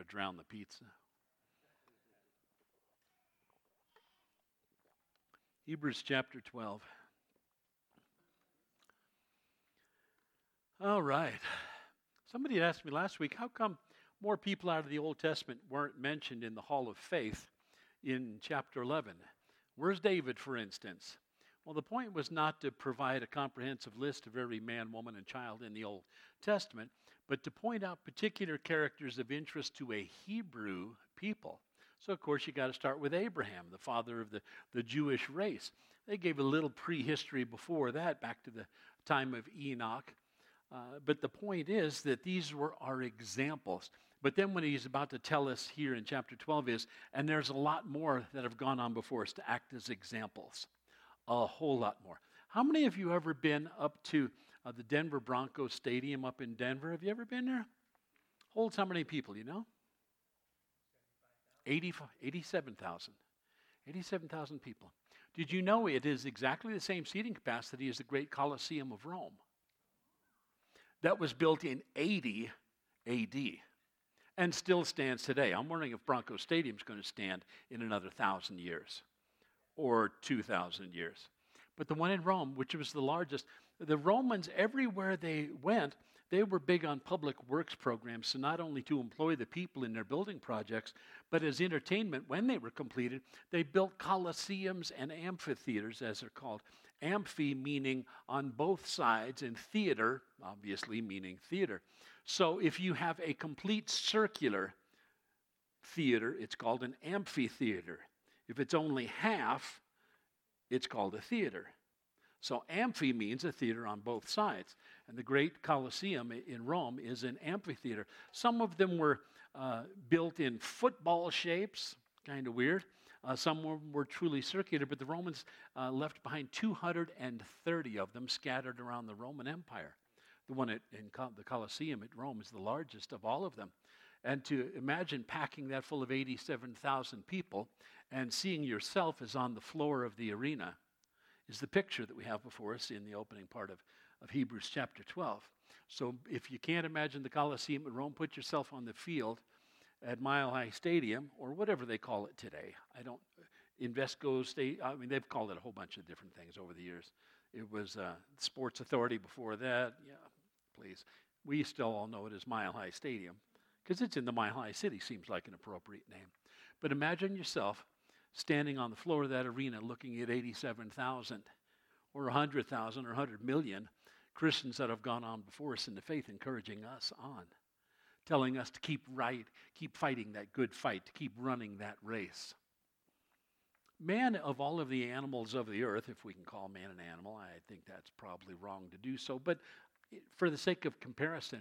drown the pizza. Hebrews chapter 12. All right. Somebody had asked me last week, how come more people out of the Old Testament weren't mentioned in the Hall of Faith in chapter 11? Where's David, for instance? Well, the point was not to provide a comprehensive list of every man, woman, and child in the Old Testament, but to point out particular characters of interest to a Hebrew people. So, of course, you got to start with Abraham, the father of the Jewish race. They gave a little prehistory before that, back to the time of Enoch. But the point is that these were our examples. But then what he's about to tell us here in chapter 12 is, and there's a lot more that have gone on before us to act as examples. A whole lot more. How many of you ever been up to the Denver Broncos Stadium up in Denver? Have you ever been there? Holds how many people, you know? 87,000. 87,000 people. Did you know it is exactly the same seating capacity as the great Colosseum of Rome? That was built in 80 A.D. and still stands today. I'm wondering if Broncos Stadium is going to stand in another 1,000 years or 2,000 years. But the one in Rome, which was the largest, the Romans, everywhere they went, they were big on public works programs, so not only to employ the people in their building projects, but as entertainment, when they were completed, they built colosseums and amphitheaters, as they're called. Amphi meaning on both sides, and theater, obviously, meaning theater. So if you have a complete circular theater, it's called an amphitheater. If it's only half, it's called a theater. So amphi means a theater on both sides. And the great Colosseum in Rome is an amphitheater. Some of them were built in football shapes, kind of weird. Some were truly circular, but the Romans left behind 230 of them scattered around the Roman Empire. The one in the Colosseum at Rome is the largest of all of them. And to imagine packing that full of 87,000 people and seeing yourself as on the floor of the arena is the picture that we have before us in the opening part of Hebrews chapter 12. So if you can't imagine the Colosseum at Rome, put yourself on the field at Mile High Stadium, or whatever they call it today. Invesco State, they've called it a whole bunch of different things over the years. It was Sports Authority before that. Yeah, please. We still all know it as Mile High Stadium, because it's in the Mile High City, seems like an appropriate name. But imagine yourself standing on the floor of that arena looking at 87,000 or 100,000 or 100 million Christians that have gone on before us in the faith, encouraging us on, telling us to keep fighting that good fight, to keep running that race. Man, of all of the animals of the earth, if we can call man an animal, I think that's probably wrong to do so, but for the sake of comparison,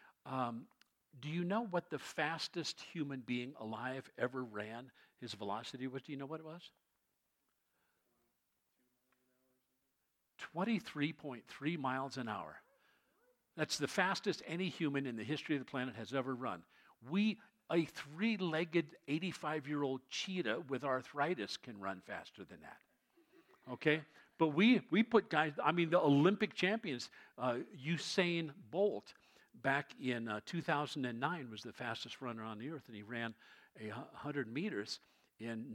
do you know what the fastest human being alive ever ran? His velocity was, do you know what it was? 23.3 miles an hour. That's the fastest any human in the history of the planet has ever run. A three-legged 85-year-old cheetah with arthritis can run faster than that. Okay? But we put guys, the Olympic champions, Usain Bolt, back in 2009 was the fastest runner on the earth, and he ran 100 meters in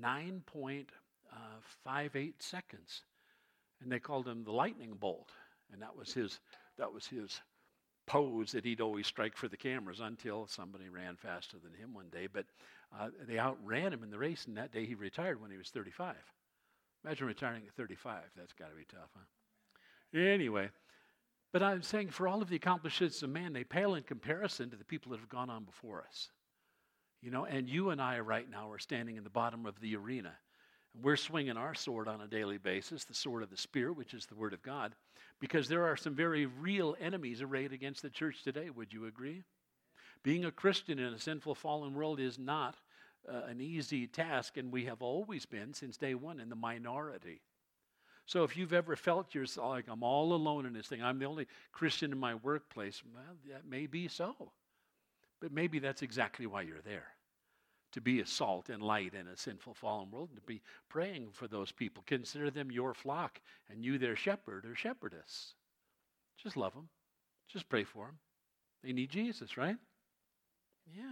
9.58 seconds. And they called him the lightning bolt. And that was his pose that he'd always strike for the cameras until somebody ran faster than him one day. But they outran him in the race, and that day he retired when he was 35. Imagine retiring at 35. That's got to be tough, huh? Anyway, but I'm saying for all of the accomplishments of man, they pale in comparison to the people that have gone on before us. You know, and you and I right now are standing in the bottom of the arena. We're swinging our sword on a daily basis, the sword of the Spirit, which is the Word of God, because there are some very real enemies arrayed against the church today. Would you agree? Being a Christian in a sinful, fallen world is not an easy task, and we have always been, since day one, in the minority. So if you've ever felt yourself like, I'm all alone in this thing, I'm the only Christian in my workplace, well, that may be so. But maybe that's exactly why you're there. To be a salt and light in a sinful, fallen world, and to be praying for those people. Consider them your flock, and you their shepherd or shepherdess. Just love them. Just pray for them. They need Jesus, right? Yeah.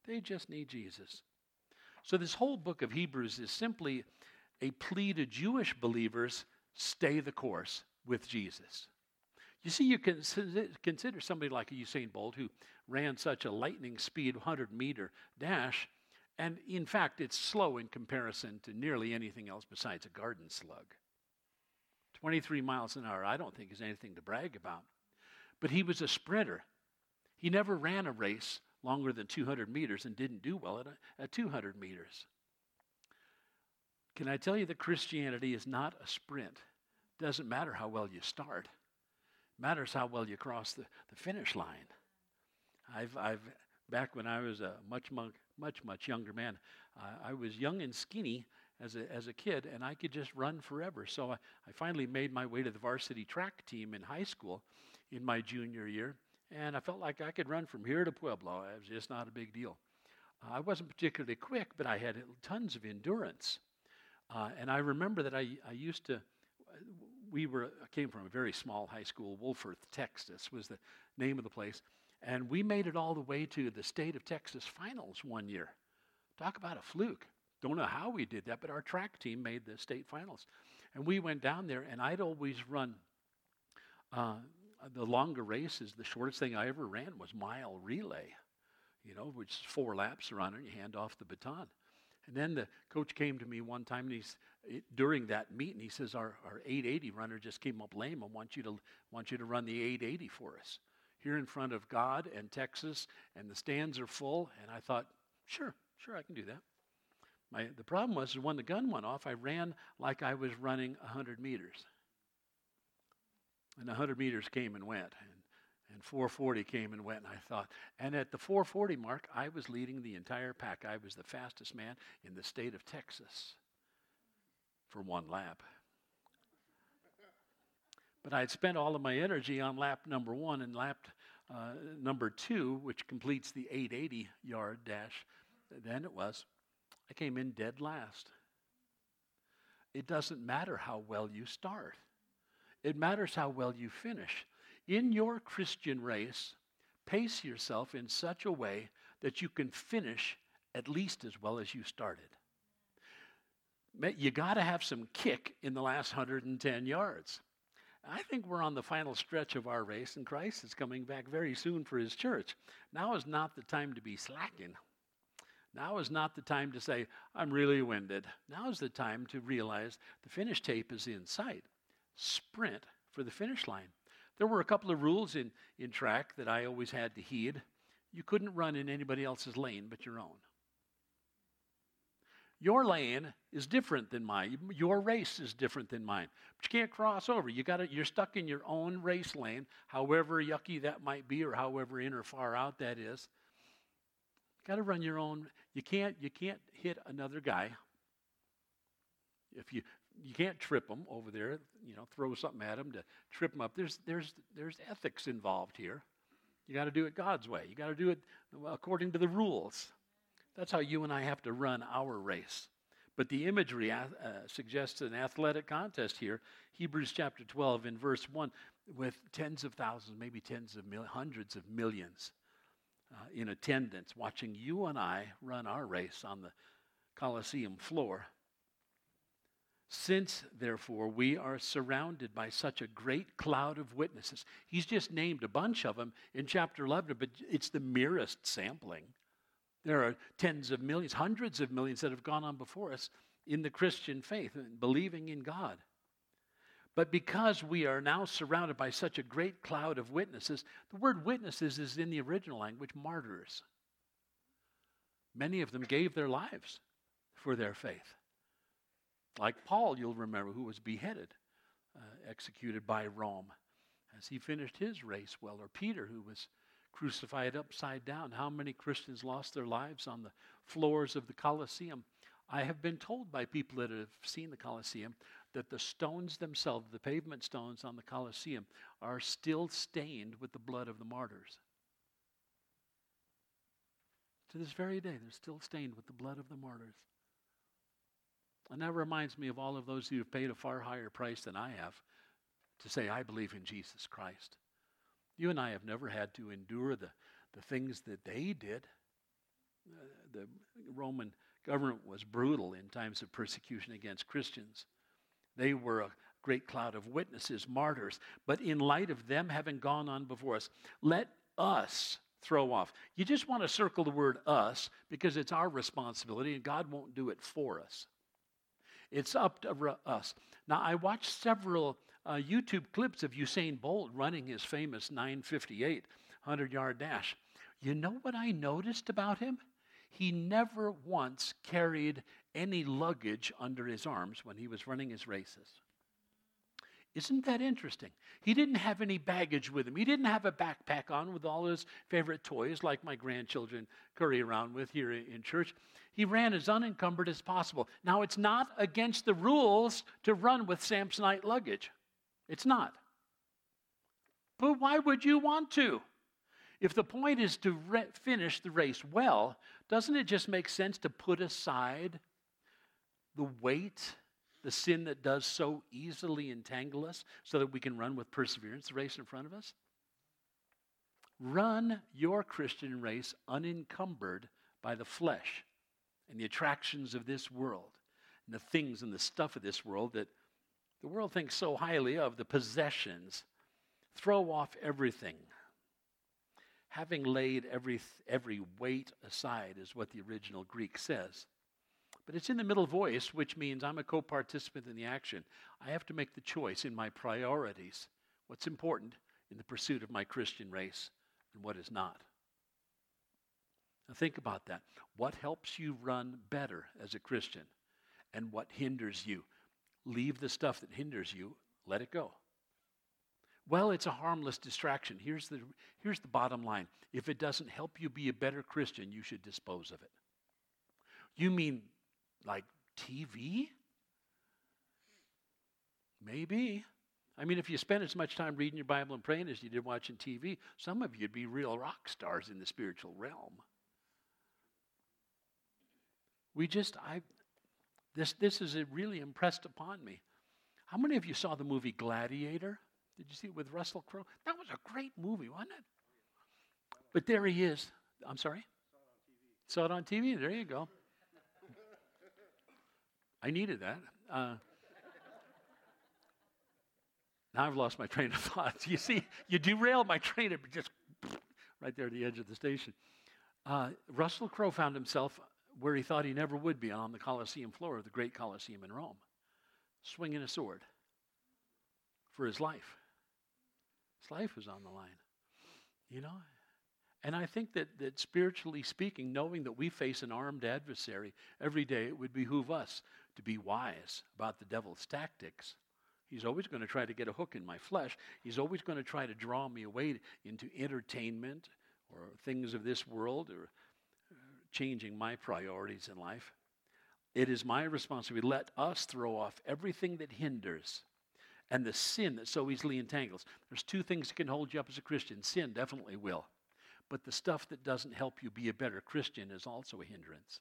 They just need Jesus. So this whole book of Hebrews is simply a plea to Jewish believers, stay the course with Jesus. You see, you can consider somebody like Usain Bolt, who ran such a lightning speed 100-meter dash, and in fact, it's slow in comparison to nearly anything else besides a garden slug. 23 miles an hour, I don't think is anything to brag about. But he was a sprinter. He never ran a race longer than 200 meters and didn't do well at 200 meters. Can I tell you that Christianity is not a sprint? Doesn't matter how well you start. It matters how well you cross the finish line. I've back when I was a much younger man, I was young and skinny as a kid, and I could just run forever. So I finally made my way to the varsity track team in high school in my junior year, and I felt like I could run from here to Pueblo. It was just not a big deal. I wasn't particularly quick, but I had tons of endurance. And I remember that I used to, I came from a very small high school. Wolford, Texas was the name of the place. And we made it all the way to the state of Texas finals one year. Talk about a fluke. Don't know how we did that, but our track team made the state finals. And we went down there, and I'd always run the longer races. The shortest thing I ever ran was mile relay, which is 4 laps around, and you hand off the baton. And then the coach came to me one time, and during that meet, and he says, our 880 runner just came up lame. I want you to run the 880 for us here in front of God and Texas, and the stands are full. And I thought, sure, I can do that. The problem was when the gun went off, I ran like I was running 100 meters. And 100 meters came and went, and 440 came and went, and I thought, and at the 440 mark, I was leading the entire pack. I was the fastest man in the state of Texas for one lap. But I had spent all of my energy on lap number 1 and lap number 2, which completes the 880-yard dash. Then it was. I came in dead last. It doesn't matter how well you start. It matters how well you finish. In your Christian race, pace yourself in such a way that you can finish at least as well as you started. You got to have some kick in the last 110 yards. I think we're on the final stretch of our race, and Christ is coming back very soon for his church. Now is not the time to be slacking. Now is not the time to say, I'm really winded. Now is the time to realize the finish tape is in sight. Sprint for the finish line. There were a couple of rules in track that I always had to heed. You couldn't run in anybody else's lane but your own. Your lane is different than mine. Your race is different than mine. But you can't cross over. You're stuck in your own race lane, however yucky that might be or however in or far out that is. You got to run your own. You can't hit another guy. If you can't trip them over there, throw something at them to trip them up. There's ethics involved here. You got to do it God's way. You got to do it according to the rules. That's how you and I have to run our race. But the imagery suggests an athletic contest here. Hebrews chapter 12 in verse 1 with tens of thousands, maybe hundreds of millions in attendance watching you and I run our race on the Colosseum floor. Since, therefore, we are surrounded by such a great cloud of witnesses. He's just named a bunch of them in chapter 11, but it's the merest sampling. There are tens of millions, hundreds of millions that have gone on before us in the Christian faith, believing in God. But because we are now surrounded by such a great cloud of witnesses, the word witnesses is in the original language martyrs. Many of them gave their lives for their faith. Like Paul, you'll remember, who was beheaded, executed by Rome as he finished his race well. Or Peter, who was crucified upside down. How many Christians lost their lives on the floors of the Colosseum? I have been told by people that have seen the Colosseum that the stones themselves, the pavement stones on the Colosseum, are still stained with the blood of the martyrs. To this very day, they're still stained with the blood of the martyrs. And that reminds me of all of those who have paid a far higher price than I have to say, I believe in Jesus Christ. You and I have never had to endure the things that they did. The Roman government was brutal in times of persecution against Christians. They were a great cloud of witnesses, martyrs. But in light of them having gone on before us, let us throw off. You just want to circle the word us because it's our responsibility and God won't do it for us. It's up to us. Now, I watched several YouTube clips of Usain Bolt running his famous 9:58 100-yard dash. You know what I noticed about him? He never once carried any luggage under his arms when he was running his races. Isn't that interesting? He didn't have any baggage with him. He didn't have a backpack on with all his favorite toys like my grandchildren curry around with here in church. He ran as unencumbered as possible. Now, it's not against the rules to run with Samsonite luggage. It's not. But why would you want to? If the point is to finish the race well, doesn't it just make sense to put aside the weight, the sin that does so easily entangle us, so that we can run with perseverance the race in front of us? Run your Christian race unencumbered by the flesh and the attractions of this world and the things and the stuff of this world that the world thinks so highly of, the possessions. Throw off everything. Having laid every weight aside is what the original Greek says. But it's in the middle voice, which means I'm a co-participant in the action. I have to make the choice in my priorities, what's important in the pursuit of my Christian race and what is not. Now think about that. What helps you run better as a Christian and what hinders you? Leave the stuff that hinders you, let it go. Well, it's a harmless distraction. Here's the bottom line. If it doesn't help you be a better Christian, you should dispose of it. You mean like TV? Maybe. I mean, if you spend as much time reading your Bible and praying as you did watching TV, some of you'd be real rock stars in the spiritual realm. This is really impressed upon me. How many of you saw the movie Gladiator? Did you see it with Russell Crowe? That was a great movie, wasn't it? But there he is. I'm sorry? Saw it on TV. There you go. I needed that. Now I've lost my train of thought. You see, you derailed my train of just right there at the edge of the station. Russell Crowe found himself where he thought he never would be, on the Colosseum floor of the great Colosseum in Rome, swinging a sword for his life. His life was on the line, you know. And I think that spiritually speaking, knowing that we face an armed adversary every day, it would behoove us to be wise about the devil's tactics. He's always going to try to get a hook in my flesh. He's always going to try to draw me away into entertainment or things of this world or changing my priorities in life. It is my responsibility. Let us throw off everything that hinders and the sin that so easily entangles. There's two things that can hold you up as a Christian. Sin definitely will. But the stuff that doesn't help you be a better Christian is also a hindrance.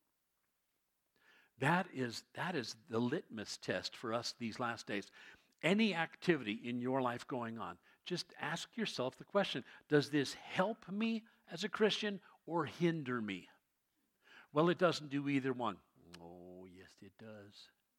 That is the litmus test for us these last days. Any activity in your life going on, just ask yourself the question, does this help me as a Christian or hinder me? Well, it doesn't do either one. Oh, yes, it does.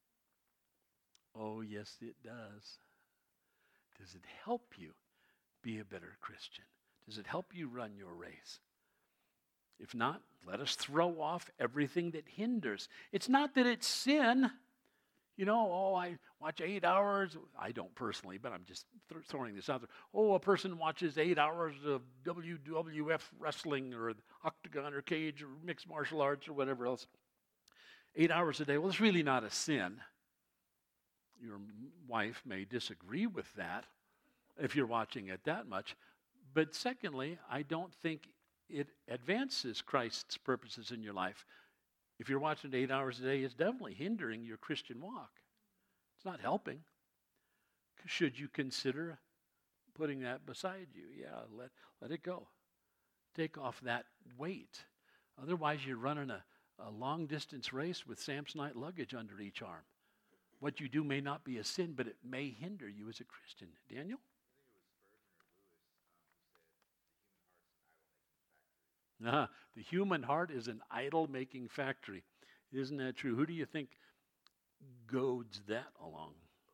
Oh, yes, it does. Does it help you be a better Christian? Does it help you run your race? If not, let us throw off everything that hinders. It's not that it's sin. You know, I watch 8 hours. I don't personally, but I'm just throwing this out there. Oh, a person watches 8 hours of WWF wrestling or octagon or cage or mixed martial arts or whatever else. 8 hours a day. Well, it's really not a sin. Your wife may disagree with that if you're watching it that much. But secondly, I don't think it advances Christ's purposes in your life. If you're watching 8 hours a day, it's definitely hindering your Christian walk. It's not helping. Should you consider putting that beside you? Yeah, let it go. Take off that weight. Otherwise, you're running a long-distance race with Samsonite luggage under each arm. What you do may not be a sin, but it may hinder you as a Christian. Daniel? The human heart is an idol-making factory. Isn't that true? Who do you think goads that along?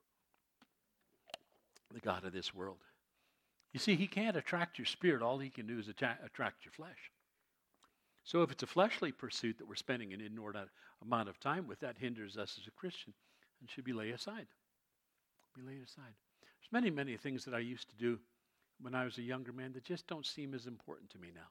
The God of this world. You see, he can't attract your spirit. All he can do is attract your flesh. So if it's a fleshly pursuit that we're spending an inordinate amount of time with, that hinders us as a Christian and should be laid aside. Be laid aside. There's many, many things that I used to do when I was a younger man that just don't seem as important to me now.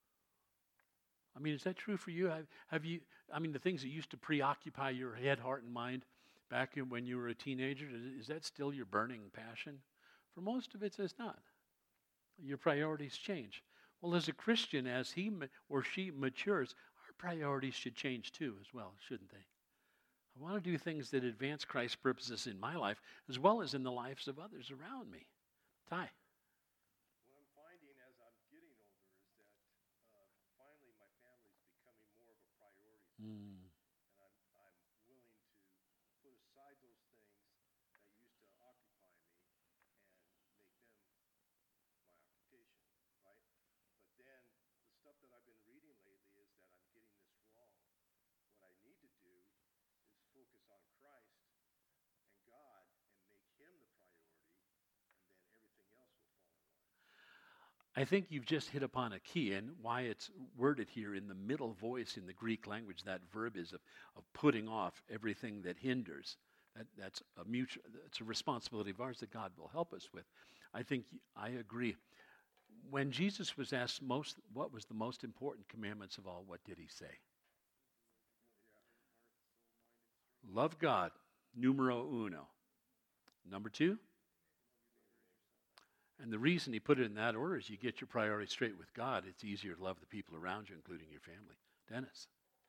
I mean, is that true for you? Have you, I mean, the things that used to preoccupy your head, heart, and mind back when you were a teenager, is that still your burning passion? For most of it's not. Your priorities change. Well, as a Christian, as he or she matures, our priorities should change too as well, shouldn't they? I want to do things that advance Christ's purposes in my life as well as in the lives of others around me. Ty. What I'm finding as I'm getting older is that finally my family's becoming more of a priority for me. And I'm willing to put aside those things that used to occupy me and make them my occupation, right? But then the stuff that I've been reading lately is that I'm getting this wrong. What I need to do is focus on Christ and God and make him the priority, and then everything else will fall in line. I think you've just hit upon a key, and why it's worded here in the middle voice in the Greek language. That verb is of putting off everything that hinders. That's it's a responsibility of ours that God will help us with. I think I agree. When Jesus was asked what was the most important commandments of all, what did he say? Love God, numero uno. Number 2? And the reason he put it in that order is you get your priorities straight with God. It's easier to love the people around you, including your family. Dennis.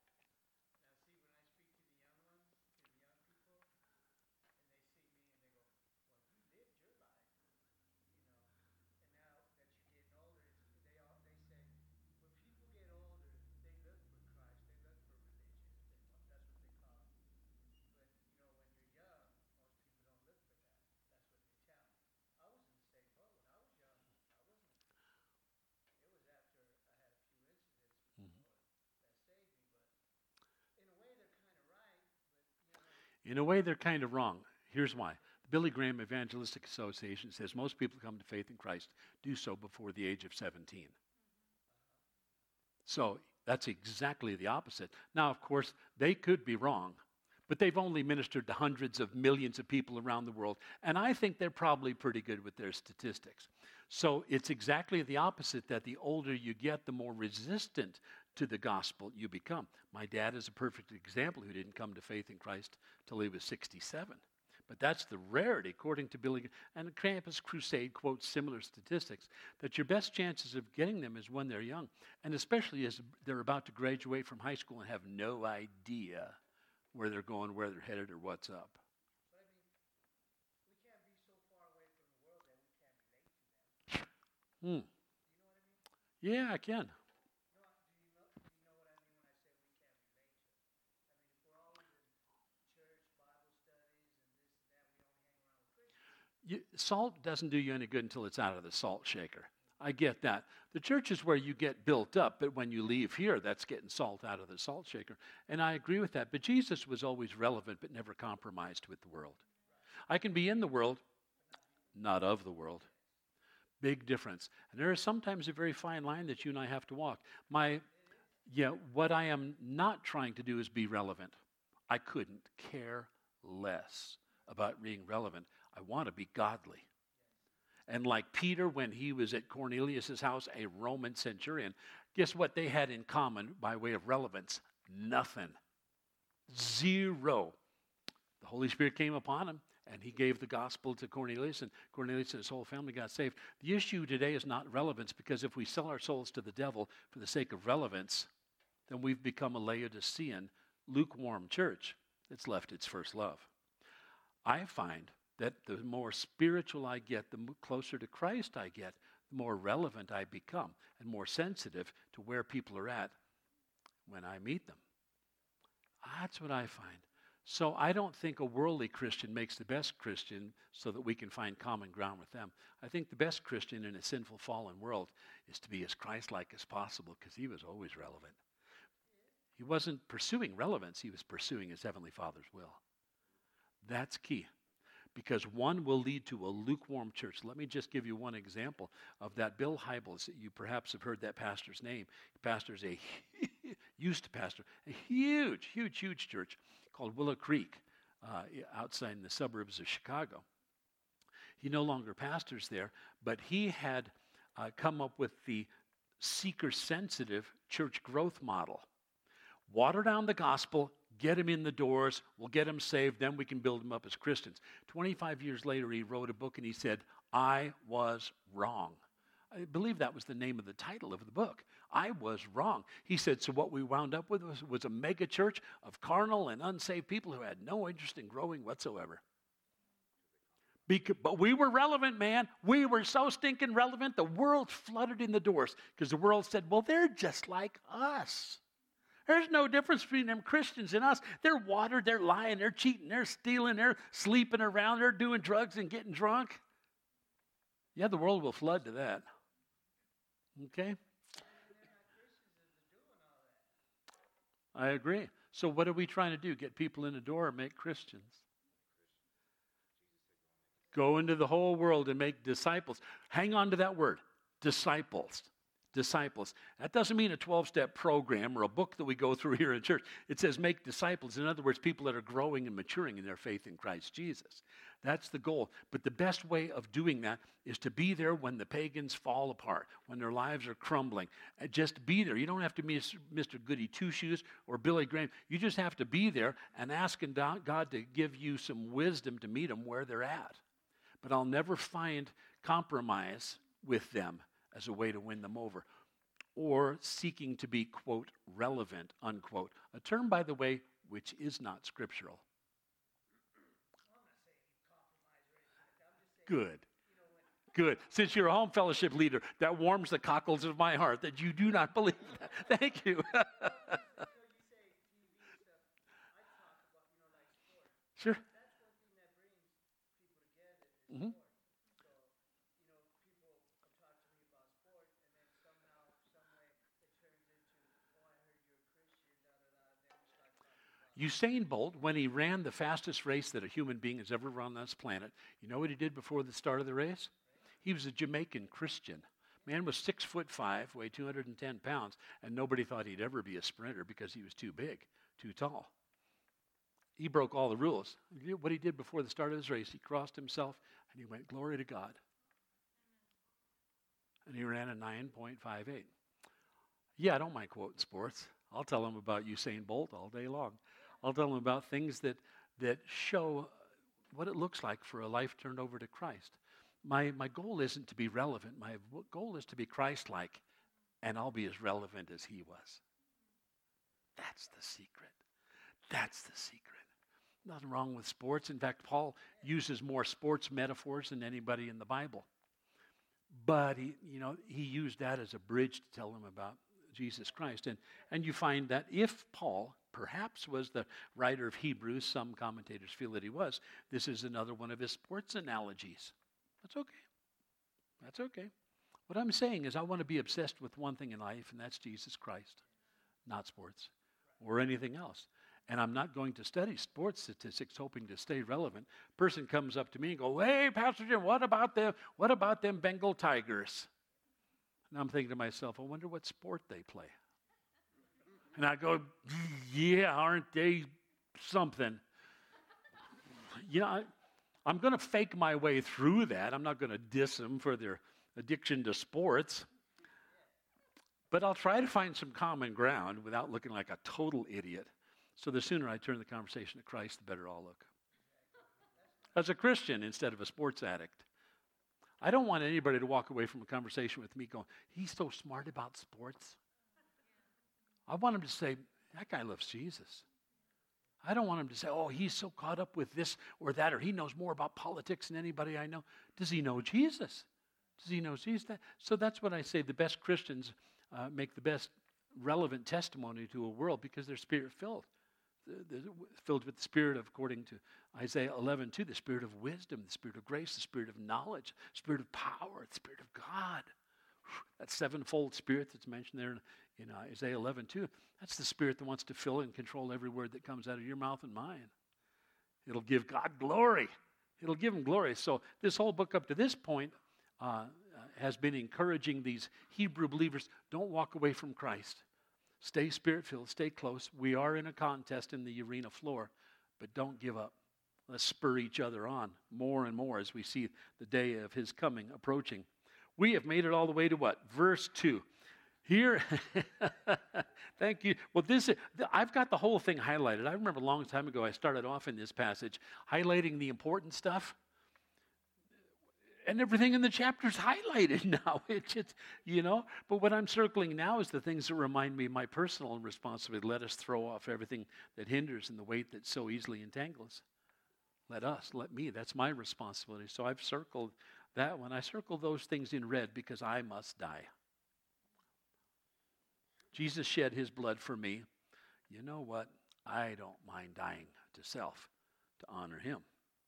In a way, they're kind of wrong. Here's why. The Billy Graham Evangelistic Association says most people who come to faith in Christ do so before the age of 17. So that's exactly the opposite. Now, of course, they could be wrong, but they've only ministered to hundreds of millions of people around the world, and I think they're probably pretty good with their statistics. So it's exactly the opposite, that the older you get, the more resistant to the gospel you become. My dad is a perfect example who didn't come to faith in Christ till he was 67. But that's the rarity, according to Billy. And Campus Crusade quotes similar statistics, that your best chances of getting them is when they're young, and especially as they're about to graduate from high school and have no idea where they're going, where they're headed, or what's up. But I mean, we can't be so far away from the world that we can't relate to them. You know what I mean? Yeah, I can. No, do you know what I mean when I say we can't relate to them? I mean, if we're always in church, Bible studies, and this and that, we only hang around with Christians. Salt doesn't do you any good until it's out of the salt shaker. I get that. The church is where you get built up, but when you leave here, that's getting salt out of the salt shaker. And I agree with that. But Jesus was always relevant, but never compromised with the world. I can be in the world, not of the world. Big difference. And there is sometimes a very fine line that you and I have to walk. What I am not trying to do is be relevant. I couldn't care less about being relevant. I want to be godly. And like Peter, when he was at Cornelius' house, a Roman centurion, guess what they had in common by way of relevance? Nothing. Zero. The Holy Spirit came upon him, and he gave the gospel to Cornelius, and Cornelius and his whole family got saved. The issue today is not relevance, because if we sell our souls to the devil for the sake of relevance, then we've become a Laodicean, lukewarm church that's left its first love. I find that the more spiritual I get, the closer to Christ I get, the more relevant I become and more sensitive to where people are at when I meet them. That's what I find. So I don't think a worldly Christian makes the best Christian so that we can find common ground with them. I think the best Christian in a sinful, fallen world is to be as Christ-like as possible, because he was always relevant. He wasn't pursuing relevance. He was pursuing his Heavenly Father's will. That's key, because one will lead to a lukewarm church. Let me just give you one example of that. Bill Hybels, you perhaps have heard that pastor's name. He pastors used to pastor a huge, huge, huge church called Willow Creek outside in the suburbs of Chicago. He no longer pastors there, but he had come up with the seeker-sensitive church growth model. Water down the gospel, get them in the doors, we'll get them saved, then we can build them up as Christians. 25 years later, he wrote a book and he said, I was wrong. I believe that was the name of the title of the book. I was wrong. He said, so what we wound up with was a mega church of carnal and unsaved people who had no interest in growing whatsoever. But we were relevant, man. We were so stinking relevant, the world flooded in the doors because the world said, well, they're just like us. There's no difference between them Christians and us. They're watered, they're lying, they're cheating, they're stealing, they're sleeping around, they're doing drugs and getting drunk. Yeah, the world will flood to that. Okay? I agree. So what are we trying to do? Get people in the door or make Christians? Go into the whole world and make disciples. Hang on to that word, disciples. Disciples. That doesn't mean a 12-step program or a book that we go through here in church. It says make disciples. In other words, people that are growing and maturing in their faith in Christ Jesus. That's the goal. But the best way of doing that is to be there when the pagans fall apart, when their lives are crumbling. Just be there. You don't have to be Mr. Goody Two-Shoes or Billy Graham. You just have to be there and ask God to give you some wisdom to meet them where they're at. But I'll never find compromise with them as a way to win them over, or seeking to be, quote, relevant, unquote. A term, by the way, which is not scriptural. Good. Good. Since you're a home fellowship leader, that warms the cockles of my heart that you do not believe that. Thank you. Sure. Mm-hmm. Usain Bolt, when he ran the fastest race that a human being has ever run on this planet, you know what he did before the start of the race? He was a Jamaican Christian. Man was 6'5", weighed 210 pounds, and nobody thought he'd ever be a sprinter because he was too big, too tall. He broke all the rules. What he did before the start of his race, he crossed himself, and he went, glory to God. And he ran a 9.58. Yeah, I don't mind quoting sports. I'll tell them about Usain Bolt all day long. I'll tell them about things that show what it looks like for a life turned over to Christ. My goal isn't to be relevant. My goal is to be Christ-like, and I'll be as relevant as he was. That's the secret. That's the secret. Nothing wrong with sports. In fact, Paul uses more sports metaphors than anybody in the Bible. But he used that as a bridge to tell them about Jesus Christ. And you find that if Paul perhaps was the writer of Hebrews, some commentators feel that he was, this is another one of his sports analogies. That's okay. That's okay. What I'm saying is I want to be obsessed with one thing in life, and that's Jesus Christ, not sports or anything else. And I'm not going to study sports statistics hoping to stay relevant. Person comes up to me and goes, hey, Pastor Jim, what about them Bengal Tigers? And I'm thinking to myself, I wonder what sport they play. And I go, yeah, aren't they something? I'm going to fake my way through that. I'm not going to diss them for their addiction to sports. But I'll try to find some common ground without looking like a total idiot. So the sooner I turn the conversation to Christ, the better I'll look. As a Christian instead of a sports addict. I don't want anybody to walk away from a conversation with me going, he's so smart about sports. I want him to say, that guy loves Jesus. I don't want him to say, oh, he's so caught up with this or that, or he knows more about politics than anybody I know. Does he know Jesus? Does he know Jesus? So that's what I say. The best Christians make the best relevant testimony to a world because they're spirit-filled. filled with the Spirit of, according to Isaiah 11:2, the Spirit of wisdom, the Spirit of grace, the Spirit of knowledge, Spirit of power, the Spirit of God. That sevenfold Spirit that's mentioned there in Isaiah 11:2, that's the Spirit that wants to fill and control every word that comes out of your mouth and mine. It'll give God glory. It'll give him glory. So this whole book up to this point has been encouraging these Hebrew believers, don't walk away from Christ. Stay Spirit-filled, stay close. We are in a contest in the arena floor, but don't give up. Let's spur each other on more and more as we see the day of his coming approaching. We have made it all the way to what? Verse 2. Here, thank you. Well, I've got the whole thing highlighted. I remember a long time ago I started off in this passage highlighting the important stuff. And everything in the chapter's highlighted now. It's just, But what I'm circling now is the things that remind me of my personal responsibility. Let us throw off everything that hinders and the weight that so easily entangles. Let me. That's my responsibility. So I've circled that one. I circled those things in red because I must die. Jesus shed his blood for me. You know what? I don't mind dying to self to honor him.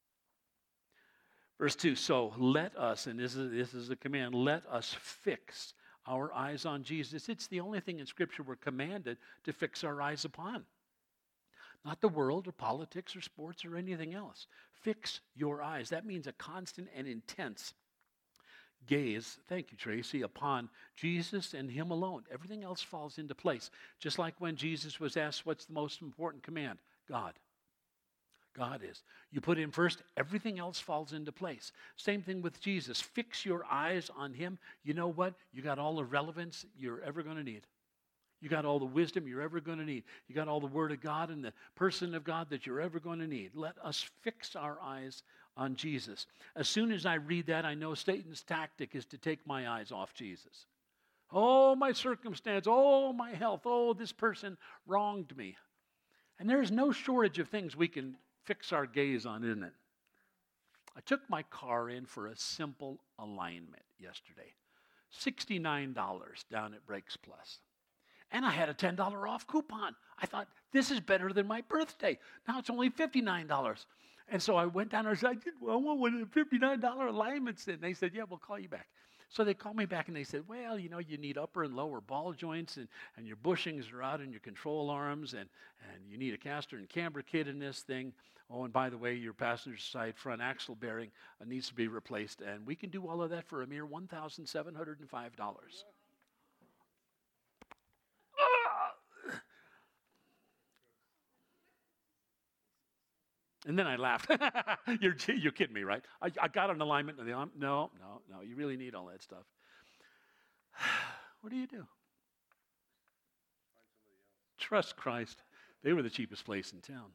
Verse 2, so let us, and this is a command, let us fix our eyes on Jesus. It's the only thing in Scripture we're commanded to fix our eyes upon. Not the world or politics or sports or anything else. Fix your eyes. That means a constant and intense gaze, thank you, Tracy, upon Jesus and him alone. Everything else falls into place. Just like when Jesus was asked, what's the most important command? God. God is. You put him first, everything else falls into place. Same thing with Jesus. Fix your eyes on him. You know what? You got all the relevance you're ever going to need. You got all the wisdom you're ever going to need. You got all the Word of God and the person of God that you're ever going to need. Let us fix our eyes on Jesus. As soon as I read that, I know Satan's tactic is to take my eyes off Jesus. Oh, my circumstance. Oh, my health. Oh, this person wronged me. And there's no shortage of things we can fix our gaze on, isn't it? I took my car in for a simple alignment yesterday. $69 down at Brakes Plus. And I had a $10 off coupon. I thought, this is better than my birthday. Now it's only $59. And so I went down there and said, I want one of the $59 alignments. And they said, yeah, we'll call you back. So they called me back and they said, well, you need upper and lower ball joints and your bushings are out in your control arms and you need a caster and camber kit in this thing. Oh, and by the way, your passenger side front axle bearing needs to be replaced. And we can do all of that for a mere $1,705. And then I laughed. You're kidding me, right? I got an alignment. No, you really need all that stuff. What do you do? Trust Christ. They were the cheapest place in town.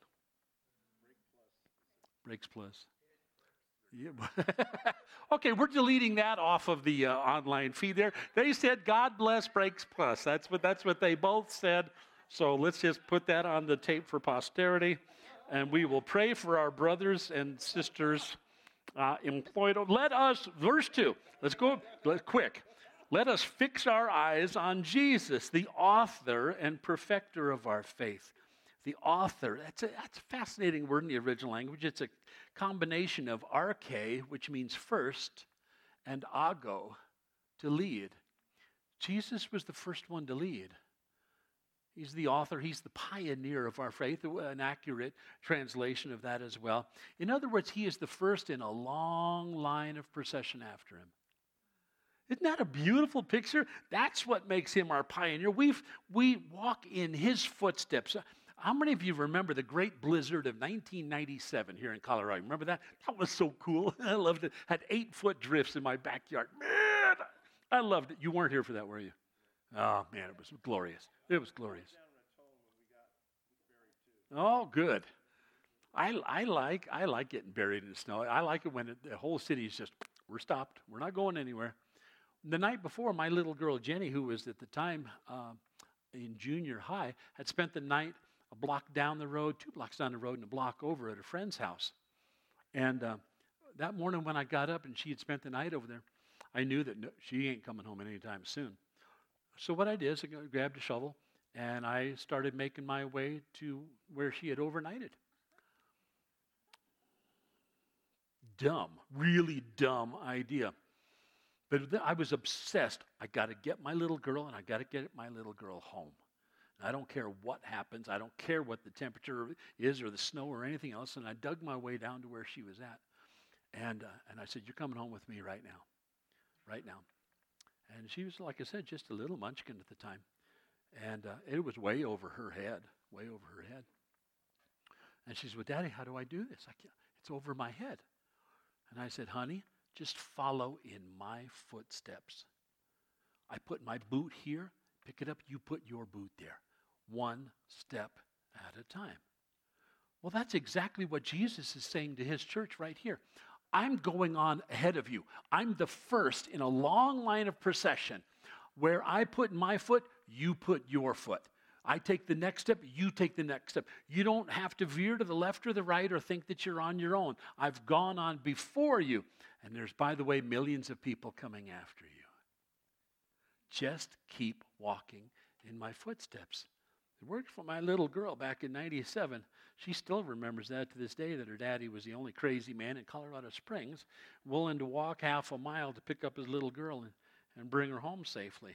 Brakes Plus. Yeah. Okay, we're deleting that off of the online feed there. They said, God bless Brakes Plus. That's what they both said. So let's just put that on the tape for posterity. And we will pray for our brothers and sisters employed. Let us, verse 2, let's go quick. Let us fix our eyes on Jesus, the author and perfecter of our faith. The author, that's a fascinating word in the original language. It's a combination of arche, which means first, and ago, to lead. Jesus was the first one to lead. He's the author. He's the pioneer of our faith, an accurate translation of that as well. In other words, he is the first in a long line of procession after him. Isn't that a beautiful picture? That's what makes him our pioneer. We walk in his footsteps. How many of you remember the great blizzard of 1997 here in Colorado? Remember that? That was so cool. I loved it. Had 8-foot drifts in my backyard. Man, I loved it. You weren't here for that, were you? Oh, man, it was glorious. It was glorious. Oh, good. I like getting buried in the snow. I like it when the whole city is just, we're stopped. We're not going anywhere. The night before, my little girl, Jenny, who was at the time in junior high, had spent the night a block down the road, 2 blocks down the road, and a block over at a friend's house. And that morning when I got up and she had spent the night over there, I knew that she ain't coming home anytime soon. So what I did is I grabbed a shovel And I started making my way to where she had overnighted. Dumb, really dumb idea. But I was obsessed. I got to get my little girl, and I got to get my little girl home. I don't care what happens. I don't care what the temperature is or the snow or anything else. And I dug my way down to where she was at. And I said, you're coming home with me right now. Right now. And she was, like I said, just a little munchkin at the time. And it was way over her head. Way over her head. And she said, well, Daddy, how do I do this? It's over my head. And I said, honey, just follow in my footsteps. I put my boot here. Pick it up. You put your boot there. One step at a time. Well, that's exactly what Jesus is saying to his church right here. I'm going on ahead of you. I'm the first in a long line of procession. Where I put my foot, you put your foot. I take the next step, you take the next step. You don't have to veer to the left or the right or think that you're on your own. I've gone on before you. And there's, by the way, millions of people coming after you. Just keep walking in my footsteps. It worked for my little girl back in 97. She still remembers that to this day, that her daddy was the only crazy man in Colorado Springs, willing to walk half a mile to pick up his little girl and bring her home safely.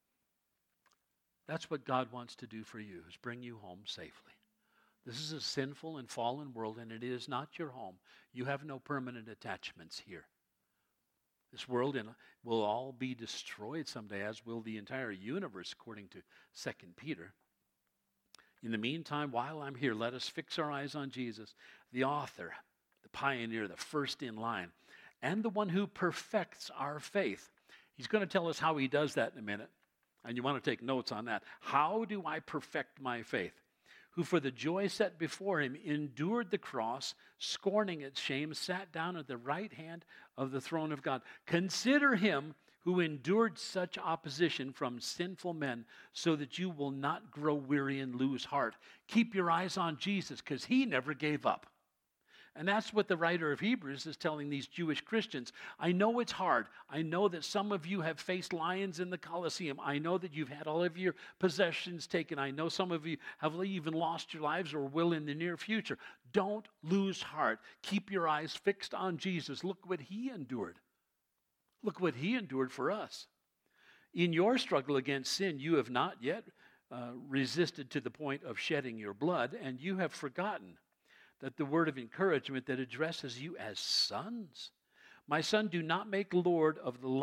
That's what God wants to do for you, is bring you home safely. This is a sinful and fallen world, and it is not your home. You have no permanent attachments here. This world will all be destroyed someday, as will the entire universe, according to 2 Peter. In the meantime, while I'm here, let us fix our eyes on Jesus, the author, the pioneer, the first in line, and the one who perfects our faith. He's going to tell us how he does that in a minute. And you want to take notes on that. How do I perfect my faith? Who for the joy set before him endured the cross, scorning its shame, sat down at the right hand of the throne of God. Consider him who endured such opposition from sinful men, so that you will not grow weary and lose heart. Keep your eyes on Jesus, because he never gave up. And that's what the writer of Hebrews is telling these Jewish Christians. I know it's hard. I know that some of you have faced lions in the Colosseum. I know that you've had all of your possessions taken. I know some of you have even lost your lives or will in the near future. Don't lose heart. Keep your eyes fixed on Jesus. Look what he endured. Look what he endured for us. In your struggle against sin, you have not yet resisted to the point of shedding your blood, and you have forgotten that the word of encouragement that addresses you as sons. My son, do not make light of the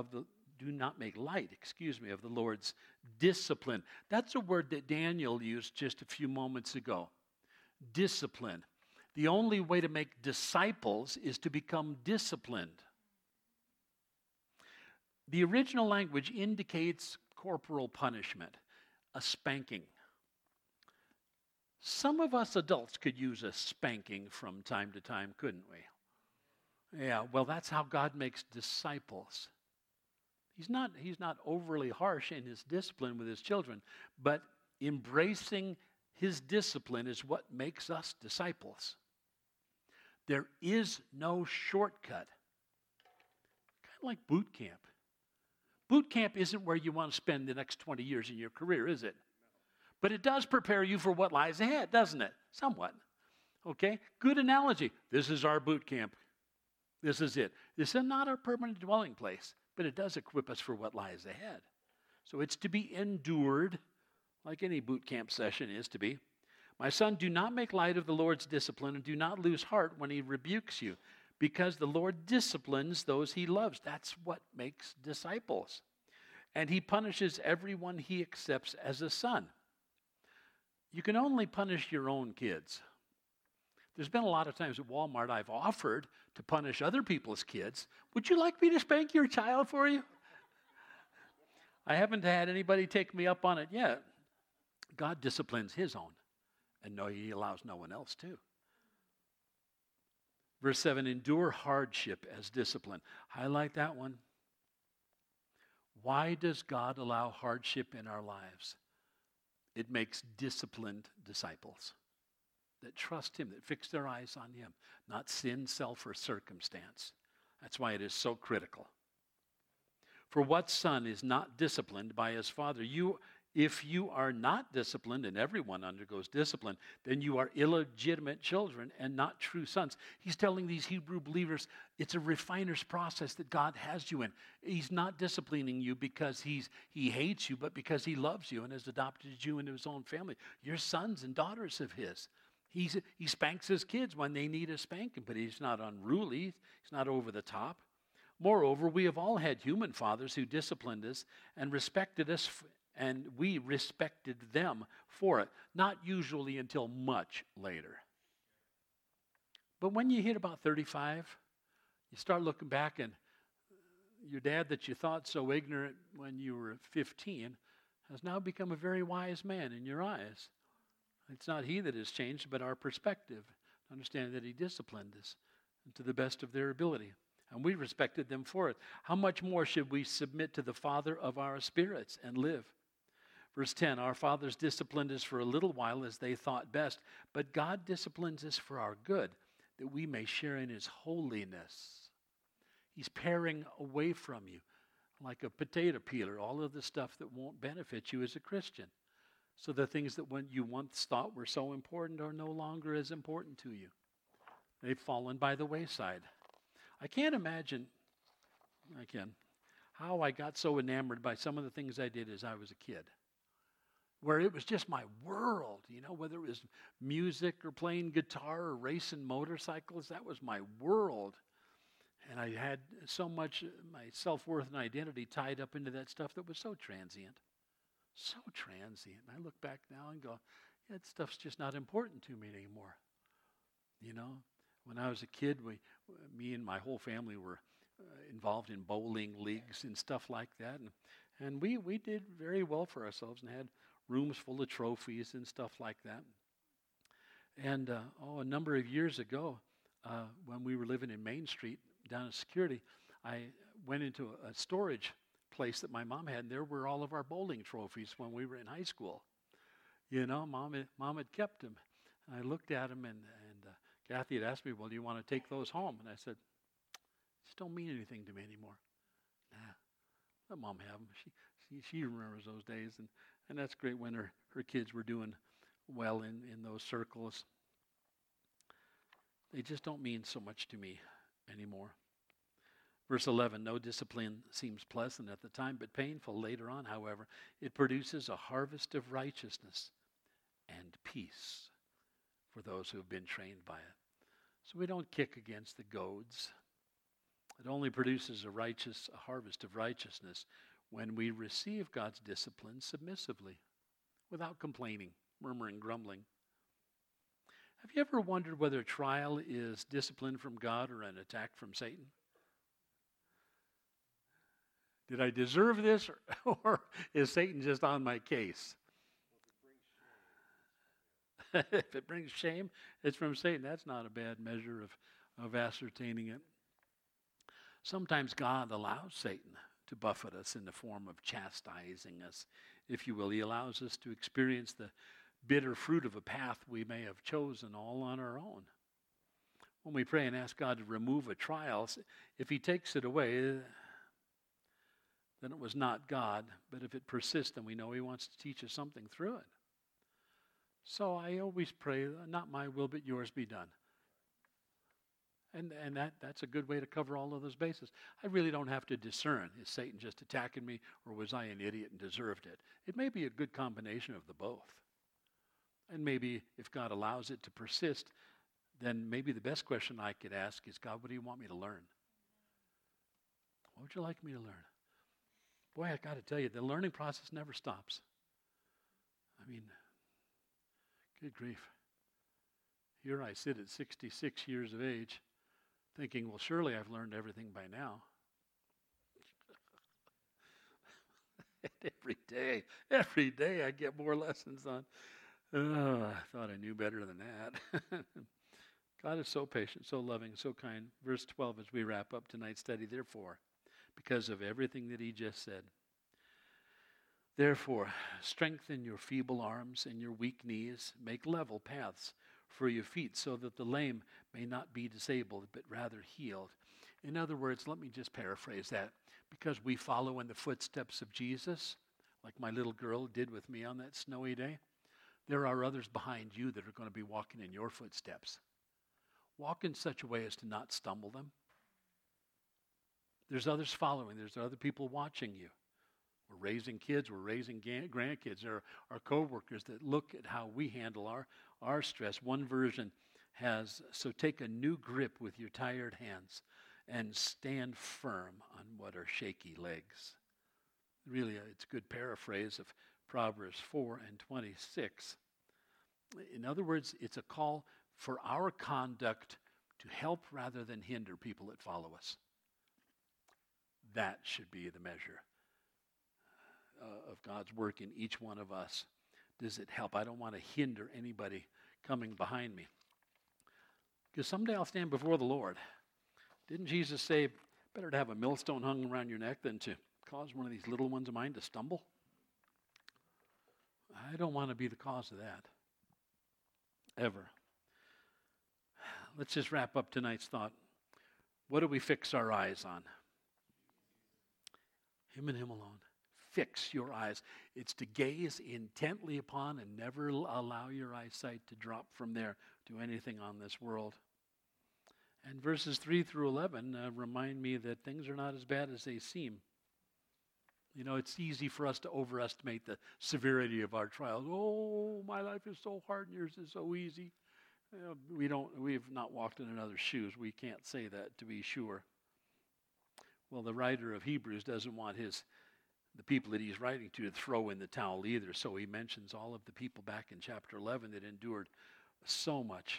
Lord's discipline. That's a word that Daniel used just a few moments ago. Discipline. The only way to make disciples is to become disciplined. The original language indicates corporal punishment, a spanking. Some of us adults could use a spanking from time to time, couldn't we? Yeah, well, that's how God makes disciples. He's not overly harsh in his discipline with his children, but embracing his discipline is what makes us disciples. There is no shortcut. Kind of like boot camp. Boot camp isn't where you want to spend the next 20 years in your career, is it? But it does prepare you for what lies ahead, doesn't it? Somewhat. Okay? Good analogy. This is our boot camp. This is it. This is not our permanent dwelling place, but it does equip us for what lies ahead. So it's to be endured, like any boot camp session is to be. My son, do not make light of the Lord's discipline, and do not lose heart when he rebukes you, because the Lord disciplines those he loves. That's what makes disciples. And he punishes everyone he accepts as a son. You can only punish your own kids. There's been a lot of times at Walmart I've offered to punish other people's kids. Would you like me to spank your child for you? I haven't had anybody take me up on it yet. God disciplines his own, and no, he allows no one else to. Verse 7, endure hardship as discipline. Highlight that one. Why does God allow hardship in our lives? It makes disciplined disciples that trust him, that fix their eyes on him, not sin, self, or circumstance. That's why it is so critical. For what son is not disciplined by his father? You If you are not disciplined, and everyone undergoes discipline, then you are illegitimate children and not true sons. He's telling these Hebrew believers it's a refiner's process that God has you in. He's not disciplining you because he hates you, but because he loves you and has adopted you into his own family. You're sons and daughters of his. He spanks his kids when they need a spanking, but he's not unruly. He's not over the top. Moreover, we have all had human fathers who disciplined us and respected us, and we respected them for it, not usually until much later. But when you hit about 35, you start looking back, and your dad that you thought so ignorant when you were 15 has now become a very wise man in your eyes. It's not he that has changed, but our perspective, understanding that he disciplined us to the best of their ability. And we respected them for it. How much more should we submit to the Father of our spirits and live? Verse 10, our fathers disciplined us for a little while as they thought best, but God disciplines us for our good, that we may share in his holiness. He's paring away from you like a potato peeler, all of the stuff that won't benefit you as a Christian. So the things that when you once thought were so important are no longer as important to you. They've fallen by the wayside. I can't imagine, how I got so enamored by some of the things I did as I was a kid, where it was just my world, whether it was music or playing guitar or racing motorcycles, that was my world. And I had so much my self-worth and identity tied up into that stuff that was so transient. So transient. And I look back now and go, that stuff's just not important to me anymore. When I was a kid, me and my whole family were involved in bowling leagues and stuff like that. And we did very well for ourselves and had rooms full of trophies and stuff like that. And a number of years ago, when we were living in Main Street down at Security, I went into a storage place that my mom had, and there were all of our bowling trophies when we were in high school. Mom had kept them. And I looked at them, and Kathy had asked me, well, do you want to take those home? And I said, just don't mean anything to me anymore. Nah, let Mom have them. She remembers those days, and that's great when her kids were doing well in those circles. They just don't mean so much to me anymore. Verse 11, no discipline seems pleasant at the time, but painful later on, however. It produces a harvest of righteousness and peace for those who have been trained by it. So we don't kick against the goads. It only produces a harvest of righteousness when we receive God's discipline submissively, without complaining, murmuring, grumbling. Have you ever wondered whether trial is discipline from God or an attack from Satan? Did I deserve this, or is Satan just on my case? If it brings shame, it's from Satan. That's not a bad measure of ascertaining it. Sometimes God allows Satan to buffet us in the form of chastising us, if you will. He allows us to experience the bitter fruit of a path we may have chosen all on our own. When we pray and ask God to remove a trial, if he takes it away, then it was not God. But if it persists, then we know he wants to teach us something through it. So I always pray, not my will, but yours be done. And that's a good way to cover all of those bases. I really don't have to discern, is Satan just attacking me, or was I an idiot and deserved it? It may be a good combination of the both. And maybe if God allows it to persist, then maybe the best question I could ask is, God, what do you want me to learn? What would you like me to learn? Boy, I got to tell you, the learning process never stops. I mean, good grief. Here I sit at 66 years of age, thinking, well, surely I've learned everything by now. Every day I get more lessons on. Oh, I thought I knew better than that. God is so patient, so loving, so kind. Verse 12 as we wrap up tonight's study, therefore, because of everything that he just said, therefore, strengthen your feeble arms and your weak knees. Make level paths for your feet so that the lame may not be disabled, but rather healed. In other words, let me just paraphrase that. Because we follow in the footsteps of Jesus, like my little girl did with me on that snowy day, there are others behind you that are going to be walking in your footsteps. Walk in such a way as to not stumble them. There's others following. There's other people watching you. We're raising kids. We're raising grandkids. There are co-workers that look at how we handle our stress. One version has, so take a new grip with your tired hands and stand firm on what are shaky legs. Really, it's a good paraphrase of Proverbs 4:26. In other words, it's a call for our conduct to help rather than hinder people that follow us. That should be the measure of God's work in each one of us. Does it help? I don't want to hinder anybody coming behind me. Because someday I'll stand before the Lord. Didn't Jesus say, better to have a millstone hung around your neck than to cause one of these little ones of mine to stumble? I don't want to be the cause of that. Ever. Let's just wrap up tonight's thought. What do we fix our eyes on? Him and Him alone. Fix your eyes. It's to gaze intently upon and never allow your eyesight to drop from there to anything on this world. And verses 3 through 11 remind me that things are not as bad as they seem. You know, it's easy for us to overestimate the severity of our trials. Oh, my life is so hard and yours is so easy. We've not walked in another's shoes. We can't say that to be sure. Well, the writer of Hebrews doesn't want the people that he's writing to throw in the towel either. So he mentions all of the people back in chapter 11 that endured so much.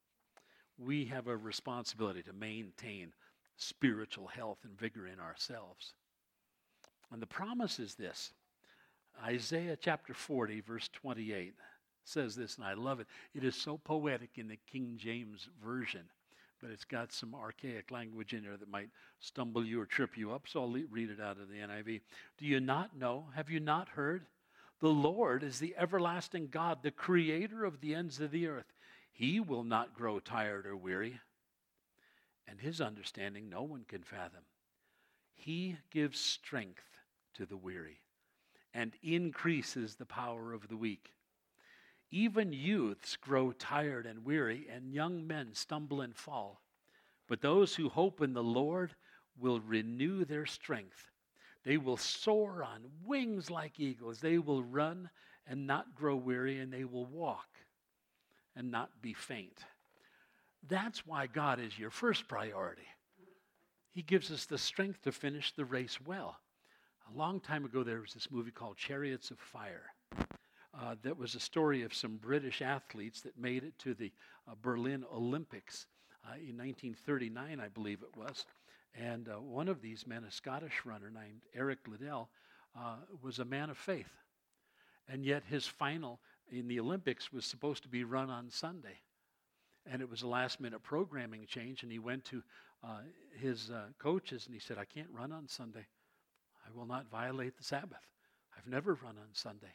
We have a responsibility to maintain spiritual health and vigor in ourselves. And the promise is this. Isaiah chapter 40, verse 28 says this, and I love it. It is so poetic in the King James Version, but it's got some archaic language in there that might stumble you or trip you up, so I'll read it out of the NIV. Do you not know? Have you not heard? The Lord is the everlasting God, the creator of the ends of the earth. He will not grow tired or weary, and His understanding no one can fathom. He gives strength to the weary and increases the power of the weak. Even youths grow tired and weary, and young men stumble and fall. But those who hope in the Lord will renew their strength. They will soar on wings like eagles. They will run and not grow weary, and they will walk and not be faint. That's why God is your first priority. He gives us the strength to finish the race well. A long time ago, there was this movie called Chariots of Fire. That was a story of some British athletes that made it to the Berlin Olympics in 1939, I believe it was. And one of these men, a Scottish runner named Eric Liddell, was a man of faith. And yet his final in the Olympics was supposed to be run on Sunday. And it was a last-minute programming change, and he went to his coaches, and he said, I can't run on Sunday. I will not violate the Sabbath. I've never run on Sunday.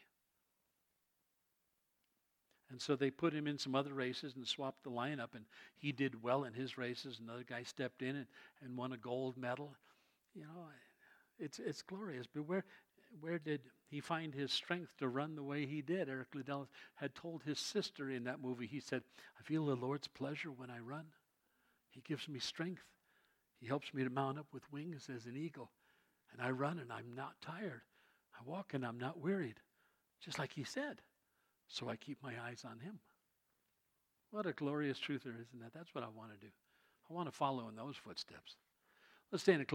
And so they put him in some other races and swapped the lineup, and he did well in his races. Another guy stepped in and won a gold medal. You know, it's glorious. But where did he find his strength to run the way he did? Eric Liddell had told his sister in that movie, he said, I feel the Lord's pleasure when I run. He gives me strength. He helps me to mount up with wings as an eagle. And I run and I'm not tired. I walk and I'm not wearied. Just like he said. So I keep my eyes on Him. What a glorious truth there is in that. That's what I want to do. I want to follow in those footsteps. Let's stand and close.